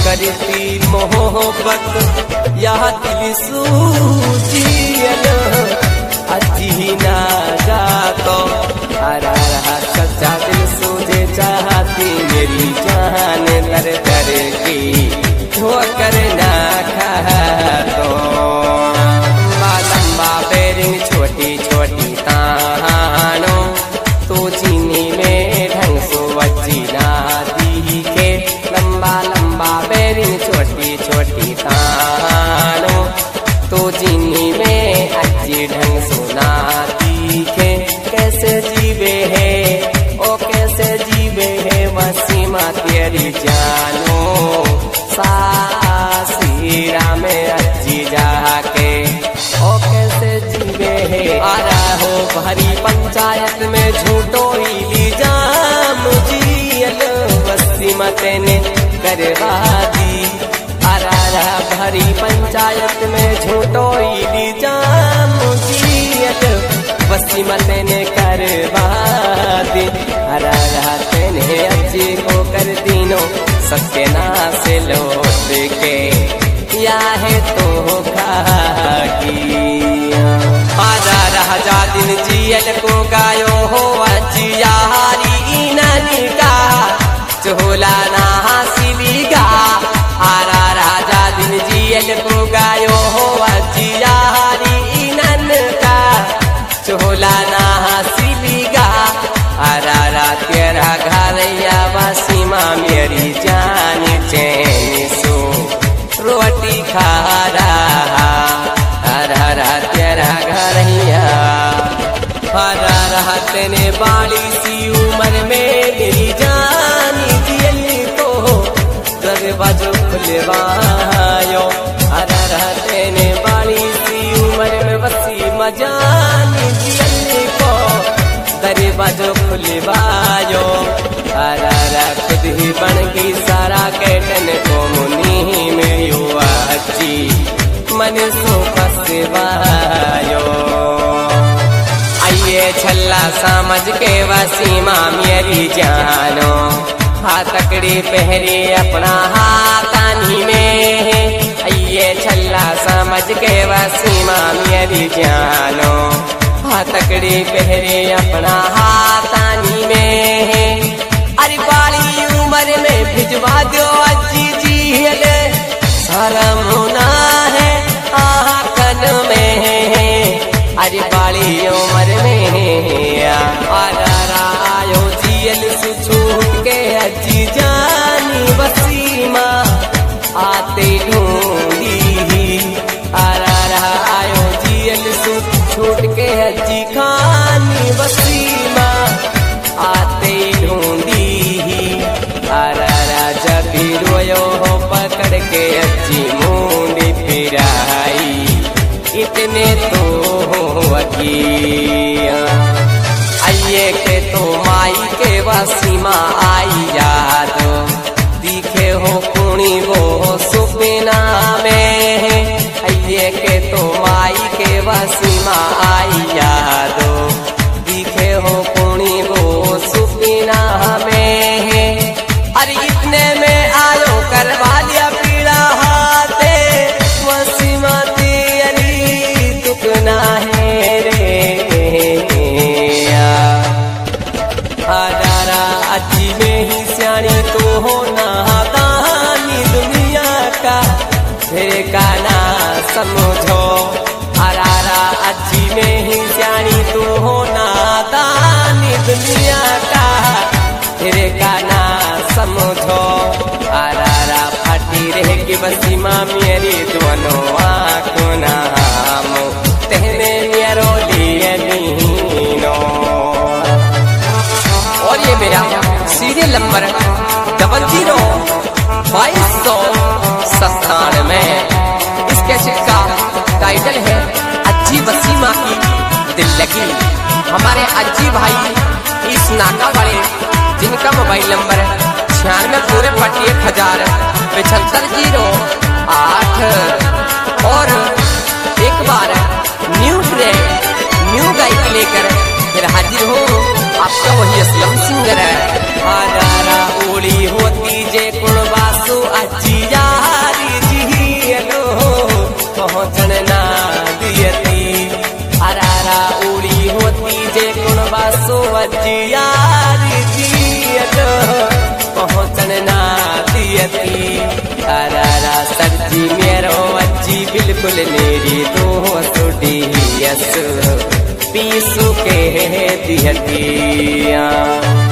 करती मोहब्बत यह दिल सूझियल अजी ना जातो हरा रहा सच्चा दिल सूझे चाहती मेरी जान दर दर की ठोकर ना खा तो लंबा बेरिंग छोटी छोटी तानो तो चीनी में ढंग सो वची ना दिखे लंबा लंबा बेरिंग छोटी छोटी तानो तो चीनी में अच्छी ढंग सुना दिखे कैसे जीवे है ओ कैसे जीवे है वसीमा तेरी जानो सासीरा में अच्छी जाके ओ कैसे जीवे है आरा हो भरी पंचायत में झूठो इल्जाम जियल वसीमा तेने करवा दी आरा भरी पंचायत में झूठो इल्जाम जियल वसीमा तेने करवा दी आरा तेने अच्छी को कर दीनो सत्यनाश लौट के या है तो आजा राजा दिन जियल को गायो हो अचियारी नानी का चोला ना हासिलीगा आरा राजा दिन जियल को गायो हो अचियारी नन का चोला ना हासिलीगा आरा तेरा घरैया वसीमा मेरी जान चैन सो रोटी खा रहा तेरा घरैया हरा रहा तेने बाली सी उम्र में मेरी जानी जियल को दरवाजो खुलवायो हरा रहा तेने बाली सी उम्र में वसीमा जानी जियल को दरवाजो खुलवायो हरा खुद ही बन गई सारा कैटन को मुनी में युवा अच्छी मन सो फसवायो आइए छल्ला समझ के वसीमा मेरी जानो हाथकड़ी पहरे अपना हाथानी में आइए छल्ला समझ के वसीमा मेरी जानो हाथकड़ी पहरे अपना हाथानी में अरे बाली उम्र में भिजवा दो अच्छी जियल शर्म ना है आकन में अरे बाली उम्र में आयो जियल से छूट के अच्छी जानी वसीमा आते ढूंढी आयो जियल से छूट के अच्छी खानी वसीमा आते ढूंढी जब भी रोयो हो पकड़ के अच्छी मुंडी फिराई इतने तो आइए के तो माई के वसीमा आई याद दिखे हो कुणी वो सुपना में आइए के तो माई के वसीमा आई याद दिखे हो कुणी वो सुपना में अरे इतने में आयो करवा लिया पीड़ा हाथे वसीमा तेरी तुकना है रे हजारा अच्छी में ही सियाणी तो हो नादानी दुनिया का फिर का ना समझो हरारा अच्छी में ही सियाणी तो हो नादानी दुनिया का फिर का ना समझो आरा फटी रह के वसीमा मेरी दोनों आँखों नाम तेने मेरो लिए नीनो और ये मेरा सीरियल नंबर 002297 इसके का टाइटल है अज्जी वसीमा की दिल लगी। हमारे अज्जी भाई इस नाका वाले जिनका मोबाइल नंबर 96 75 75 और एक बार न्यू गाइड लेकर फिर हाजिर हो आपका वही असलम सिंगर है। हजारा ओली होती जे कुणवासु अचिया दियती अरारा सब्जी मेरो अच्छी बिल्कुल मेरी दोस्तों डी पीसू के दियती।